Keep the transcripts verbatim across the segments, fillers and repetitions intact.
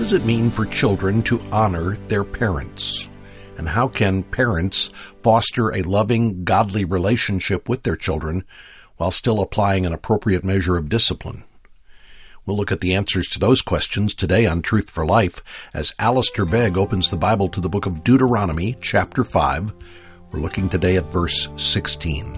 does it mean for children to honor their parents? And how can parents foster a loving, godly relationship with their children while still applying an appropriate measure of discipline? We'll look at the answers to those questions today on Truth for Life as Alistair Begg opens the Bible to the book of Deuteronomy, chapter five. We're looking today at verse sixteen.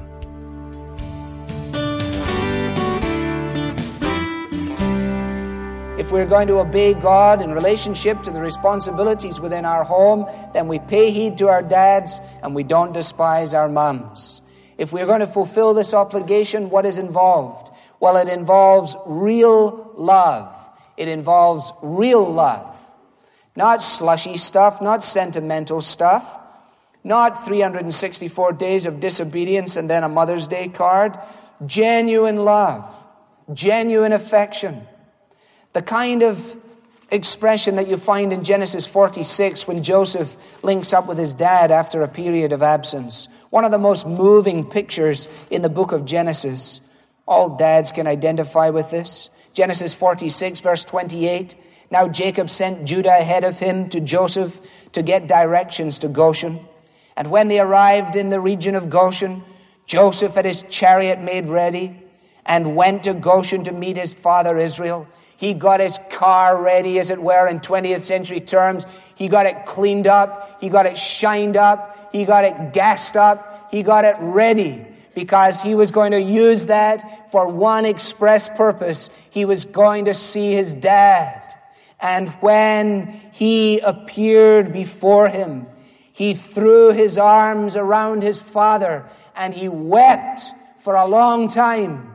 If we're going to obey God in relationship to the responsibilities within our home, then we pay heed to our dads and we don't despise our mums. If we're going to fulfill this obligation, what is involved? Well, it involves real love. It involves real love. Not slushy stuff, not sentimental stuff, not three hundred sixty-four days of disobedience and then a Mother's Day card. Genuine love, genuine affection. The kind of expression that you find in Genesis forty-six when Joseph links up with his dad after a period of absence. One of the most moving pictures in the book of Genesis. All dads can identify with this. Genesis forty-six, verse twenty-eight. Now Jacob sent Judah ahead of him to Joseph to get directions to Goshen. And when they arrived in the region of Goshen, Joseph had his chariot made ready and went to Goshen to meet his father Israel. He got his car ready, as it were, in twentieth century terms. He got it cleaned up. He got it shined up. He got it gassed up. He got it ready because he was going to use that for one express purpose. He was going to see his dad. And when he appeared before him, he threw his arms around his father and he wept for a long time.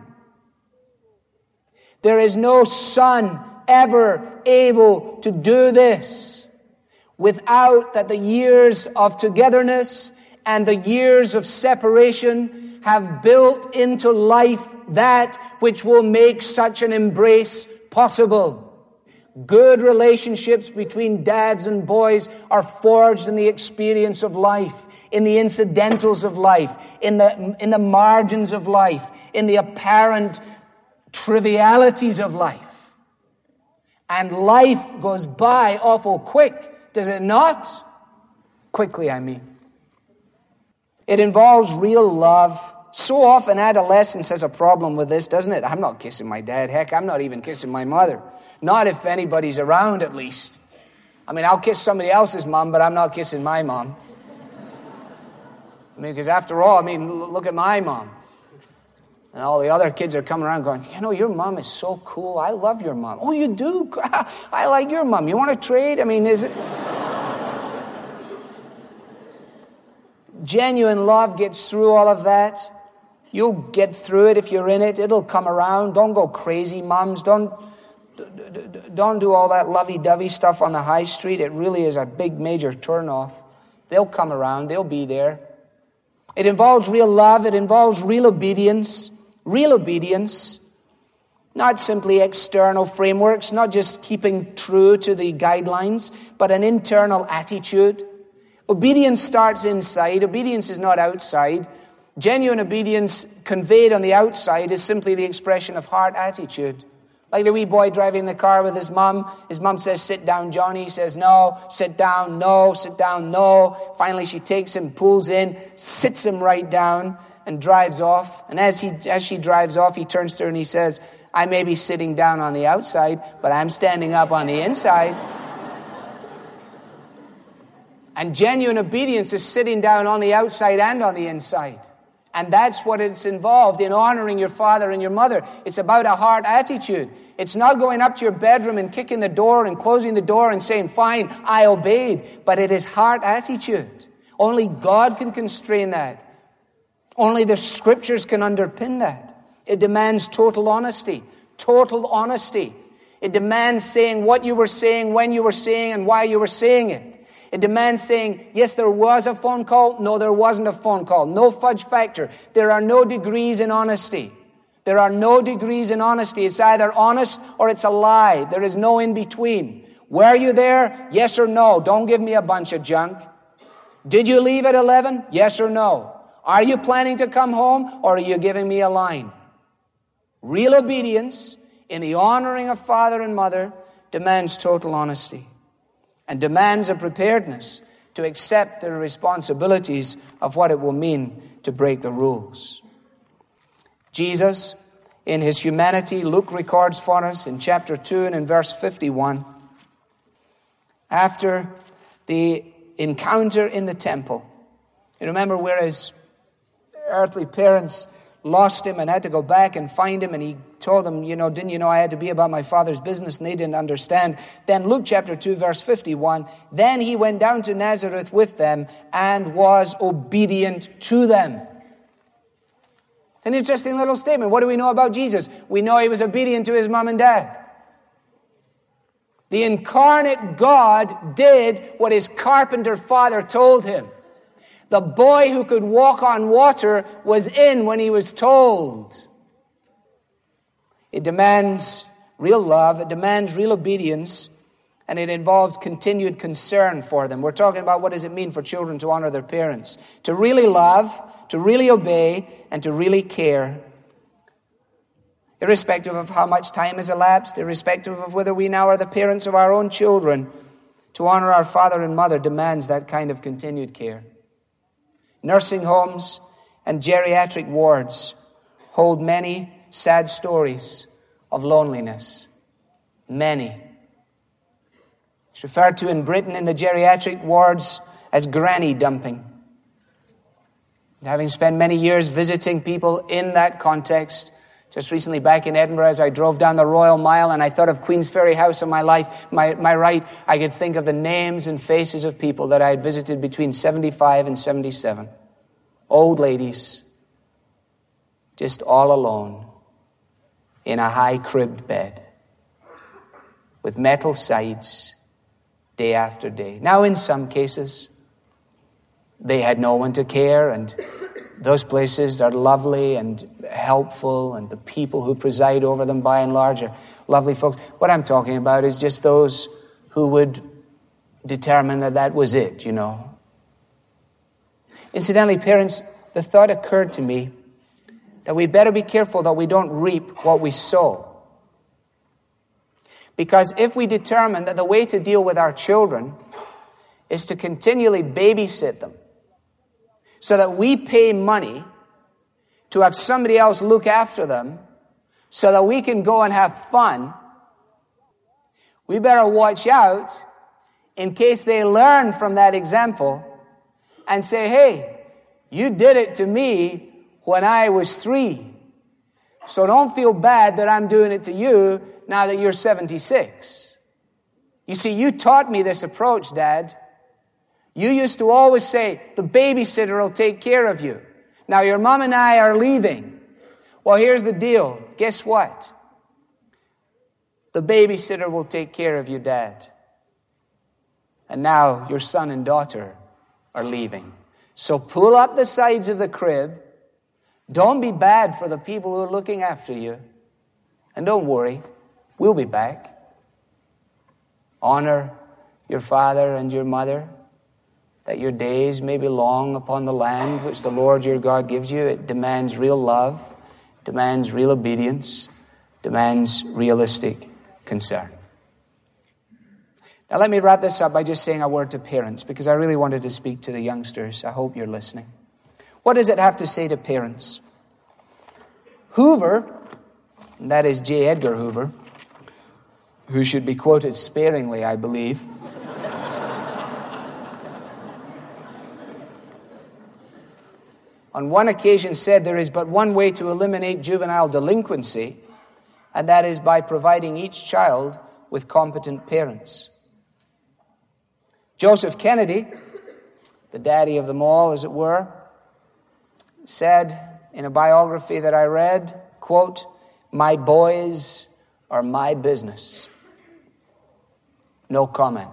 There is no son ever able to do this without that the years of togetherness and the years of separation have built into life that which will make such an embrace possible. Good relationships between dads and boys are forged in the experience of life, in the incidentals of life, in the, in the margins of life, in the apparent trivialities of life. And life goes by awful quick, does it not? Quickly, I mean. It involves real love. So often adolescence has a problem with this, doesn't it? I'm not kissing my dad. Heck, I'm not even kissing my mother. Not if anybody's around, at least. I mean, I'll kiss somebody else's mom, but I'm not kissing my mom. I mean, because after all, I mean, look at my mom. And all the other kids are coming around going, you know, your mom is so cool. I love your mom. Oh, you do? I like your mom. You want to trade? I mean, is it... Genuine love gets through all of that. You'll get through it if you're in it. It'll come around. Don't go crazy, moms. Don't, don't do all that lovey-dovey stuff on the high street. It really is a big, major turnoff. They'll come around. They'll be there. It involves real love. It involves real obedience. Real obedience. Not simply external frameworks, not just keeping true to the guidelines, but an internal attitude. Obedience starts inside. Obedience is not outside. Genuine obedience conveyed on the outside is simply the expression of heart attitude. Like the wee boy driving the car with his mum. His mum says, sit down, Johnny. He says, no, sit down, no, sit down, no. Finally, she takes him, pulls in, sits him right down, and drives off. And as he, as she drives off, he turns to her and he says, I may be sitting down on the outside, but I'm standing up on the inside. And genuine obedience is sitting down on the outside and on the inside. And that's what it's involved in honoring your father and your mother. It's about a heart attitude. It's not going up to your bedroom and kicking the door and closing the door and saying, fine, I obeyed. But it is heart attitude. Only God can constrain that. Only the scriptures can underpin that. It demands total honesty. Total honesty. It demands saying what you were saying, when you were saying, and why you were saying it. It demands saying, yes, there was a phone call. No, there wasn't a phone call. No fudge factor. There are no degrees in honesty. There are no degrees in honesty. It's either honest or it's a lie. There is no in between. Were you there? Yes or no? Don't give me a bunch of junk. Did you leave at eleven? Yes or no? Are you planning to come home or are you giving me a line? Real obedience in the honoring of father and mother demands total honesty and demands a preparedness to accept the responsibilities of what it will mean to break the rules. Jesus, in his humanity, Luke records for us in chapter two and in verse fifty-one, after the encounter in the temple. You remember where his earthly parents lost him and had to go back and find him, and he told them, you know, didn't you know I had to be about my Father's business? And they didn't understand. Then Luke chapter two, verse fifty-one, then he went down to Nazareth with them and was obedient to them. An interesting little statement. What do we know about Jesus? We know he was obedient to his mom and dad. The incarnate God did what his carpenter father told him. The boy who could walk on water was in when he was told. It demands real love, it demands real obedience, and it involves continued concern for them. We're talking about what does it mean for children to honor their parents. To really love, to really obey, and to really care. Irrespective of how much time has elapsed, irrespective of whether we now are the parents of our own children, to honor our father and mother demands that kind of continued care. Nursing homes and geriatric wards hold many sad stories of loneliness. Many. It's referred to in Britain in the geriatric wards as granny dumping. And having spent many years visiting people in that context, just recently back in Edinburgh as I drove down the Royal Mile and I thought of Queensferry House on my life, my, my right, I could think of the names and faces of people that I had visited between seventy-five and seventy-seven. Old ladies, just all alone in a high-cribbed bed with metal sides day after day. Now, in some cases, they had no one to care, and those places are lovely and helpful, and the people who preside over them by and large are lovely folks. What I'm talking about is just those who would determine that that was it, you know. Incidentally, parents, the thought occurred to me that we better be careful that we don't reap what we sow. Because if we determine that the way to deal with our children is to continually babysit them, so that we pay money to have somebody else look after them, so that we can go and have fun, we better watch out in case they learn from that example and say, hey, you did it to me when I was three. So don't feel bad that I'm doing it to you now that you're seventy-six. You see, you taught me this approach, Dad. You used to always say, the babysitter will take care of you. Now your mom and I are leaving. Well, here's the deal. Guess what? The babysitter will take care of you, Dad. And now your son and daughter are leaving. So pull up the sides of the crib. Don't be bad for the people who are looking after you. And don't worry, we'll be back. Honor your father and your mother, that your days may be long upon the land which the Lord your God gives you. It demands real love, demands real obedience, demands realistic concern. Now let me wrap this up by just saying a word to parents, because I really wanted to speak to the youngsters. I hope you're listening. What does it have to say to parents? Hoover, and that is J. Edgar Hoover, who should be quoted sparingly, I believe, on one occasion said there is but one way to eliminate juvenile delinquency, and that is by providing each child with competent parents. Joseph Kennedy, the daddy of them all, as it were, said in a biography that I read, quote, "My boys are my business." No comment.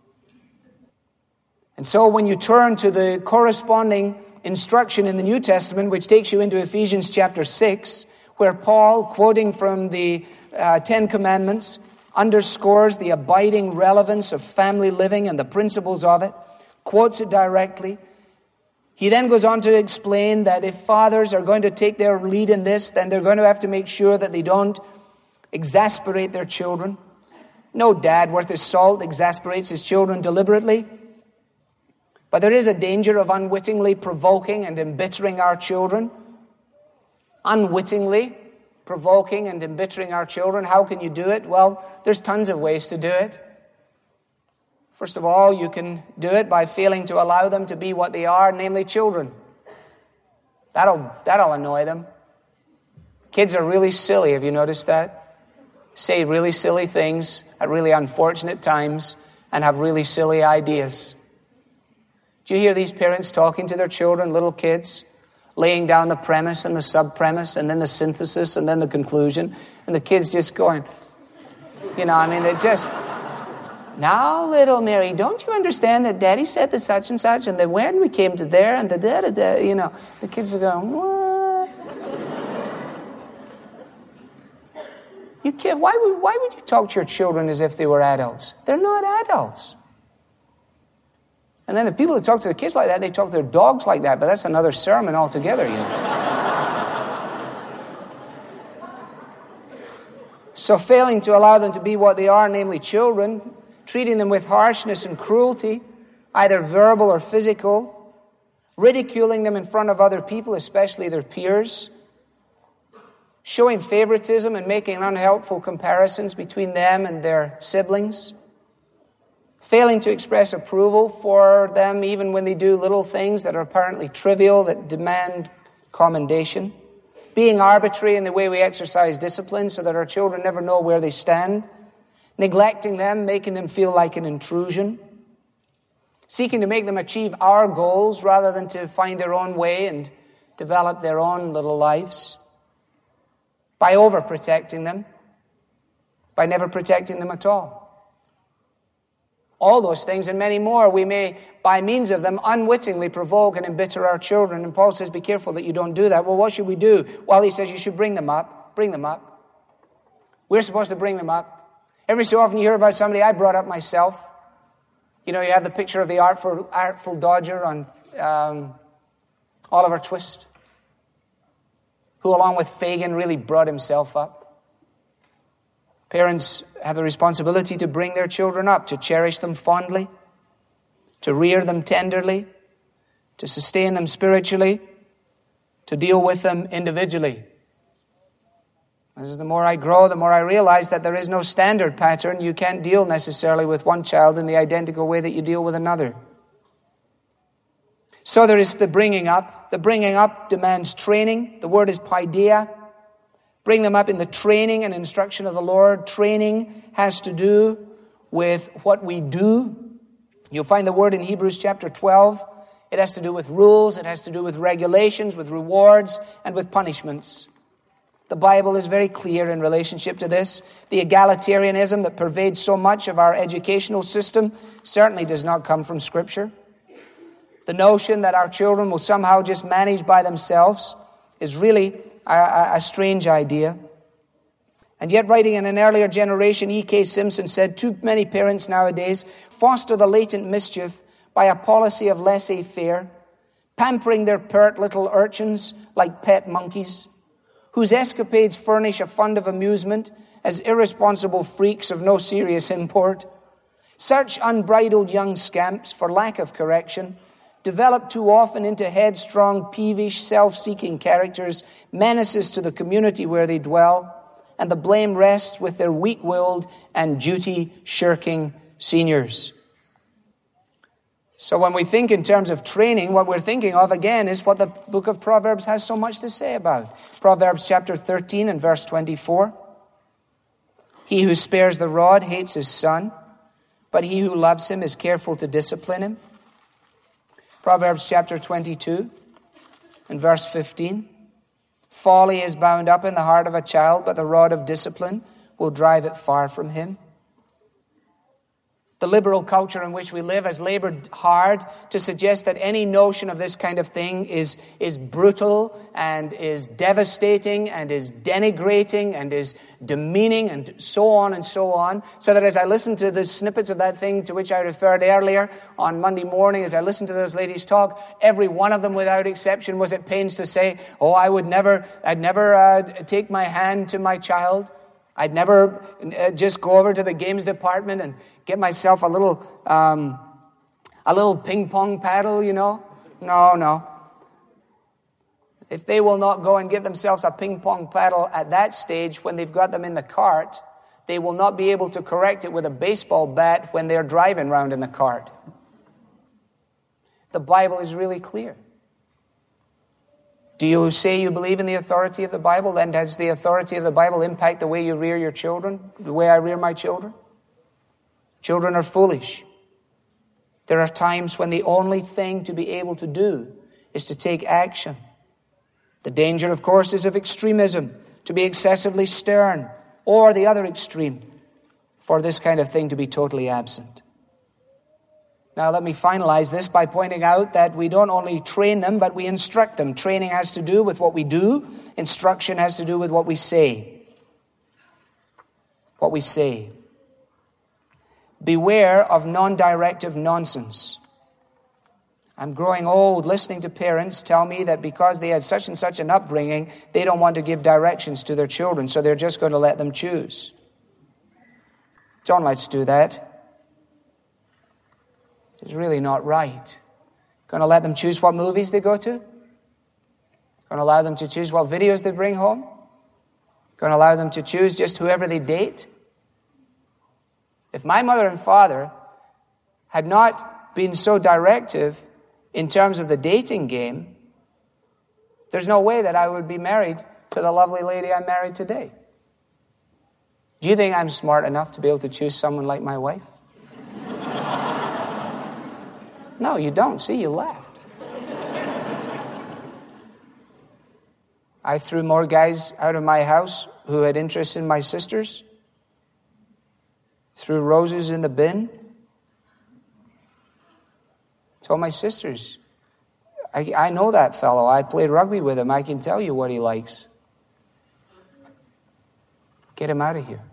And so when you turn to the corresponding instruction in the New Testament, which takes you into Ephesians chapter six, where Paul, quoting from the uh, Ten Commandments, underscores the abiding relevance of family living and the principles of it, quotes it directly. He then goes on to explain that if fathers are going to take their lead in this, then they're going to have to make sure that they don't exasperate their children. No dad worth his salt exasperates his children deliberately. But there is a danger of unwittingly provoking and embittering our children. Unwittingly provoking and embittering our children. How can you do it? Well, there's tons of ways to do it. First of all, you can do it by failing to allow them to be what they are, namely children. That'll, that'll annoy them. Kids are really silly, have you noticed that? Say really silly things at really unfortunate times and have really silly ideas. Do you hear these parents talking to their children, little kids, laying down the premise and the sub-premise and then the synthesis and then the conclusion, and the kids just going, you know, I mean, they're just, now, little Mary, don't you understand that Daddy said the such and such, and then when we came to there, and the da-da-da, you know, the kids are going, what? You can't, why would, why would you talk to your children as if they were adults? They're not adults. And then the people who talk to their kids like that, they talk to their dogs like that, but that's another sermon altogether, you know. So failing to allow them to be what they are, namely children, treating them with harshness and cruelty, either verbal or physical, ridiculing them in front of other people, especially their peers, showing favoritism and making unhelpful comparisons between them and their siblings, failing to express approval for them even when they do little things that are apparently trivial, that demand commendation, being arbitrary in the way we exercise discipline so that our children never know where they stand, neglecting them, making them feel like an intrusion, seeking to make them achieve our goals rather than to find their own way and develop their own little lives, by overprotecting them, by never protecting them at all. All those things and many more, we may, by means of them, unwittingly provoke and embitter our children. And Paul says, be careful that you don't do that. Well, what should we do? Well, he says you should bring them up. Bring them up. We're supposed to bring them up. Every so often you hear about somebody I brought up myself. You know, you have the picture of the artful, artful dodger on um, Oliver Twist, who along with Fagin really brought himself up. Parents have the responsibility to bring their children up, to cherish them fondly, to rear them tenderly, to sustain them spiritually, to deal with them individually. As the more I grow, the more I realize that there is no standard pattern. You can't deal necessarily with one child in the identical way that you deal with another. So there is the bringing up. The bringing up demands training. The word is paideia. Bring them up in the training and instruction of the Lord. Training has to do with what we do. You'll find the word in Hebrews chapter twelve. It has to do with rules. It has to do with regulations, with rewards, and with punishments. The Bible is very clear in relationship to this. The egalitarianism that pervades so much of our educational system certainly does not come from Scripture. The notion that our children will somehow just manage by themselves is really a, a, a strange idea. And yet, writing in an earlier generation, E K Simpson said, too many parents nowadays foster the latent mischief by a policy of laissez-faire, pampering their pert little urchins like pet monkeys, whose escapades furnish a fund of amusement as irresponsible freaks of no serious import. Such unbridled young scamps, for lack of correction, develop too often into headstrong, peevish, self-seeking characters, menaces to the community where they dwell, and the blame rests with their weak-willed and duty-shirking seniors. So when we think in terms of training, what we're thinking of, again, is what the book of Proverbs has so much to say about. Proverbs chapter thirteen and verse twenty-four. He who spares the rod hates his son, but he who loves him is careful to discipline him. Proverbs chapter twenty-two and verse fifteen. Folly is bound up in the heart of a child, but the rod of discipline will drive it far from him. The liberal culture in which we live has labored hard to suggest that any notion of this kind of thing is, is brutal and is devastating and is denigrating and is demeaning and so on and so on. So that as I listen to the snippets of that thing to which I referred earlier on Monday morning, as I listened to those ladies talk, every one of them without exception was at pains to say, oh, I would never, I'd never uh, take my hand to my child. I'd never uh, just go over to the games department and get myself a little, um, a little ping pong paddle, you know. No, no. If they will not go and get themselves a ping pong paddle at that stage when they've got them in the cart, they will not be able to correct it with a baseball bat when they're driving around in the cart. The Bible is really clear. Do you say you believe in the authority of the Bible? Then does the authority of the Bible impact the way you rear your children? The way I rear my children? Children are foolish. There are times when the only thing to be able to do is to take action. The danger, of course, is of extremism, to be excessively stern, or the other extreme, for this kind of thing to be totally absent. Now let me finalize this by pointing out that we don't only train them, but we instruct them. Training has to do with what we do. Instruction has to do with what we say. What we say. Beware of non-directive nonsense. I'm growing old listening to parents tell me that because they had such and such an upbringing, they don't want to give directions to their children, so they're just going to let them choose. Don't let's do that. It's really not right. Going to let them choose what movies they go to? Going to allow them to choose what videos they bring home? Going to allow them to choose just whoever they date? If my mother and father had not been so directive in terms of the dating game, there's no way that I would be married to the lovely lady I'm married today. Do you think I'm smart enough to be able to choose someone like my wife? No, you don't. See, you laughed. I threw more guys out of my house who had interest in my sisters. Threw roses in the bin. Told my sisters, I, I know that fellow. I played rugby with him. I can tell you what he likes. Get him out of here.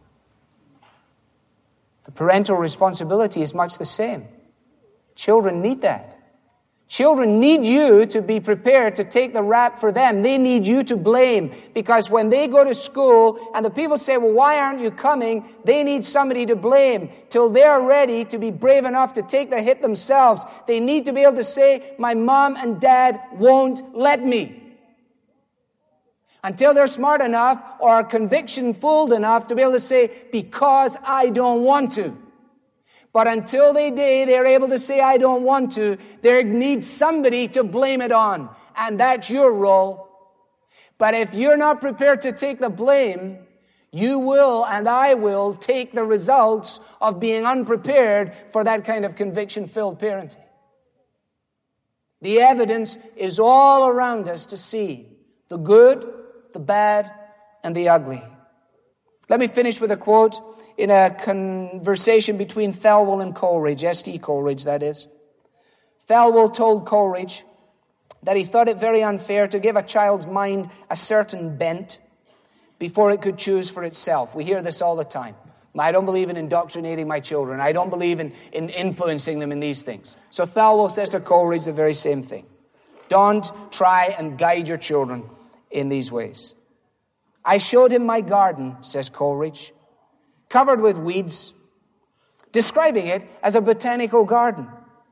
The parental responsibility is much the same. Children need that. Children need you to be prepared to take the rap for them. They need you to blame. Because when they go to school and the people say, well, why aren't you coming? They need somebody to blame till they're ready to be brave enough to take the hit themselves. They need to be able to say, my mom and dad won't let me. Until they're smart enough or conviction-fooled enough to be able to say, because I don't want to. But until they day, they're able to say, I don't want to. There needs somebody to blame it on. And that's your role. But if you're not prepared to take the blame, you will and I will take the results of being unprepared for that kind of conviction-filled parenting. The evidence is all around us to see the good, the bad, and the ugly. Let me finish with a quote in a conversation between Thelwell and Coleridge, S T Coleridge, that is. Thelwell told Coleridge that he thought it very unfair to give a child's mind a certain bent before it could choose for itself. We hear this all the time. I don't believe in indoctrinating my children. I don't believe in, in influencing them in these things. So Thelwell says to Coleridge the very same thing. Don't try and guide your children in these ways. I showed him my garden, says Coleridge, covered with weeds, describing it as a botanical garden.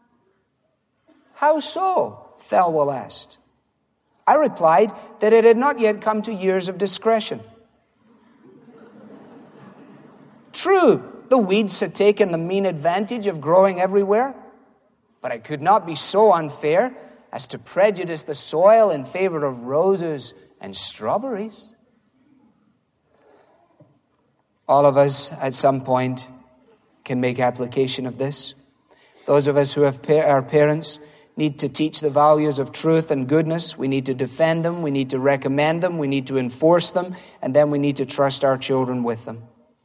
How so? Thelwell asked. I replied that it had not yet come to years of discretion. True, the weeds had taken the mean advantage of growing everywhere, but I could not be so unfair as to prejudice the soil in favor of roses and strawberries. All of us, at some point, can make application of this. Those of us who have pa- our parents need to teach the values of truth and goodness. We need to defend them. We need to recommend them. We need to enforce them. And then we need to trust our children with them.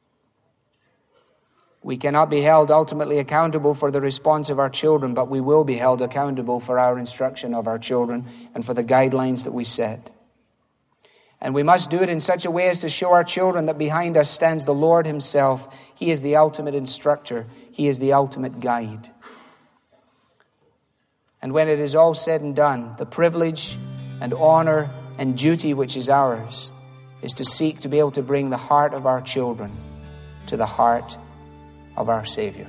We cannot be held ultimately accountable for the response of our children, but we will be held accountable for our instruction of our children and for the guidelines that we set. And we must do it in such a way as to show our children that behind us stands the Lord himself. He is the ultimate instructor. He is the ultimate guide. And when it is all said and done, the privilege and honor and duty which is ours is to seek to be able to bring the heart of our children to the heart of our Savior.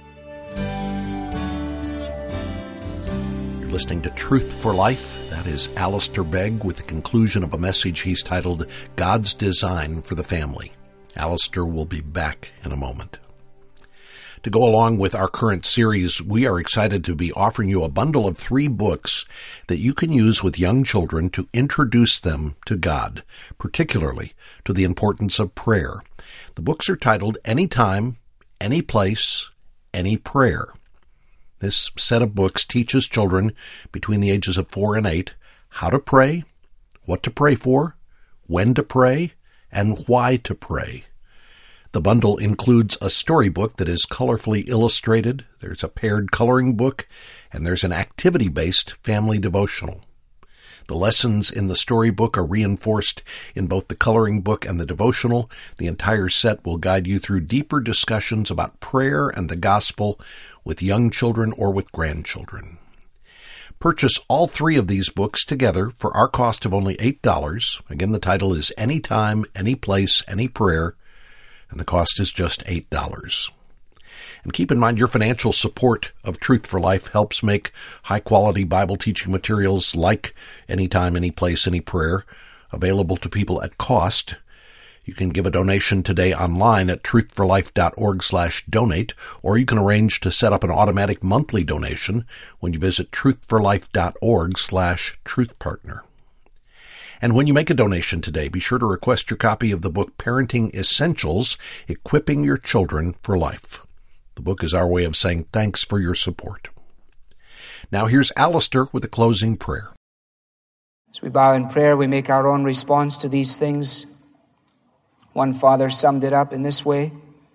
You're listening to Truth for Life. That is Alistair Begg with the conclusion of a message he's titled God's Design for the Family. Alistair will be back in a moment. To go along with our current series, we are excited to be offering you a bundle of three books that you can use with young children to introduce them to God, particularly to the importance of prayer. The books are titled Anytime, Any Place, Any Prayer. This set of books teaches children between the ages of four and eight how to pray, what to pray for, when to pray, and why to pray. The bundle includes a storybook that is colorfully illustrated, there's a paired coloring book, and there's an activity-based family devotional. The lessons in the storybook are reinforced in both the coloring book and the devotional. The entire set will guide you through deeper discussions about prayer and the gospel with young children or with grandchildren. Purchase all three of these books together for our cost of only eight dollars. Again, the title is Anytime, Any Place, Any Prayer, and the cost is just eight dollars. And keep in mind your financial support of Truth for Life helps make high-quality Bible teaching materials like Anytime, Any Place, Any Prayer available to people at cost. You can give a donation today online at truthforlife.org slash donate, or you can arrange to set up an automatic monthly donation when you visit truthforlife.org slash truthpartner. And when you make a donation today, be sure to request your copy of the book Parenting Essentials, Equipping Your Children for Life. The book is our way of saying thanks for your support. Now here's Alistair with a closing prayer. As we bow in prayer, we make our own response to these things. One father summed it up in this way: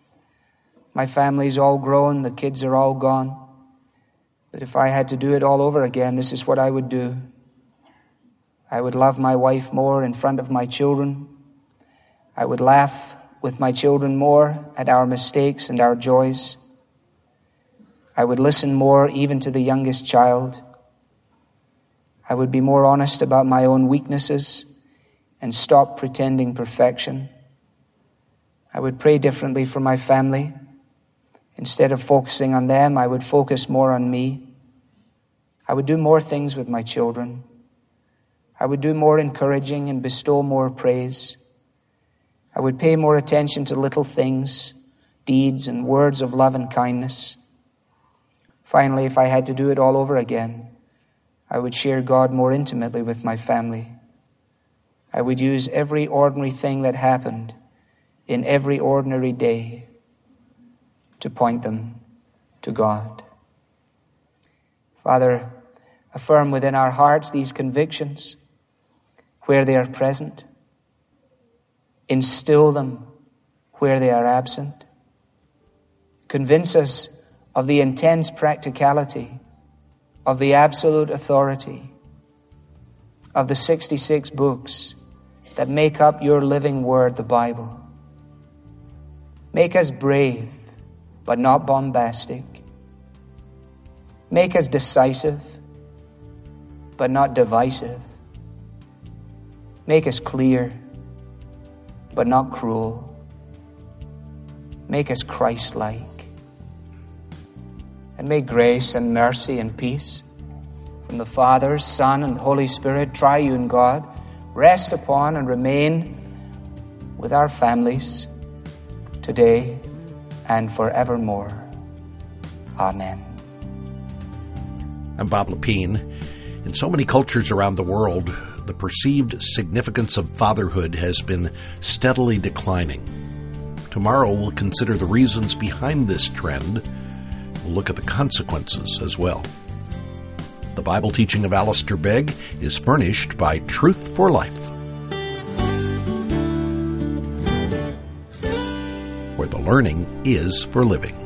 my family's all grown, the kids are all gone. But if I had to do it all over again, this is what I would do. I would love my wife more in front of my children. I would laugh with my children more at our mistakes and our joys. I would listen more even to the youngest child. I would be more honest about my own weaknesses and stop pretending perfection. I would pray differently for my family. Instead of focusing on them, I would focus more on me. I would do more things with my children. I would do more encouraging and bestow more praise. I would pay more attention to little things, deeds, and words of love and kindness. Finally, if I had to do it all over again, I would share God more intimately with my family. I would use every ordinary thing that happened in every ordinary day to point them to God. Father, affirm within our hearts these convictions where they are present. Instill them where they are absent. Convince us of the intense practicality, of the absolute authority, of the sixty-six books that make up your living word, the Bible. Make us brave, but not bombastic. Make us decisive, but not divisive. Make us clear, but not cruel. Make us Christ-like. And may grace and mercy and peace from the Father, Son, and Holy Spirit, triune God, rest upon and remain with our families today and forevermore. Amen. I'm Bob Lepine. In so many cultures around the world, the perceived significance of fatherhood has been steadily declining. Tomorrow we'll consider the reasons behind this trend. We'll look at the consequences as well. The Bible teaching of Alistair Begg is furnished by Truth for Life, where the learning is for living.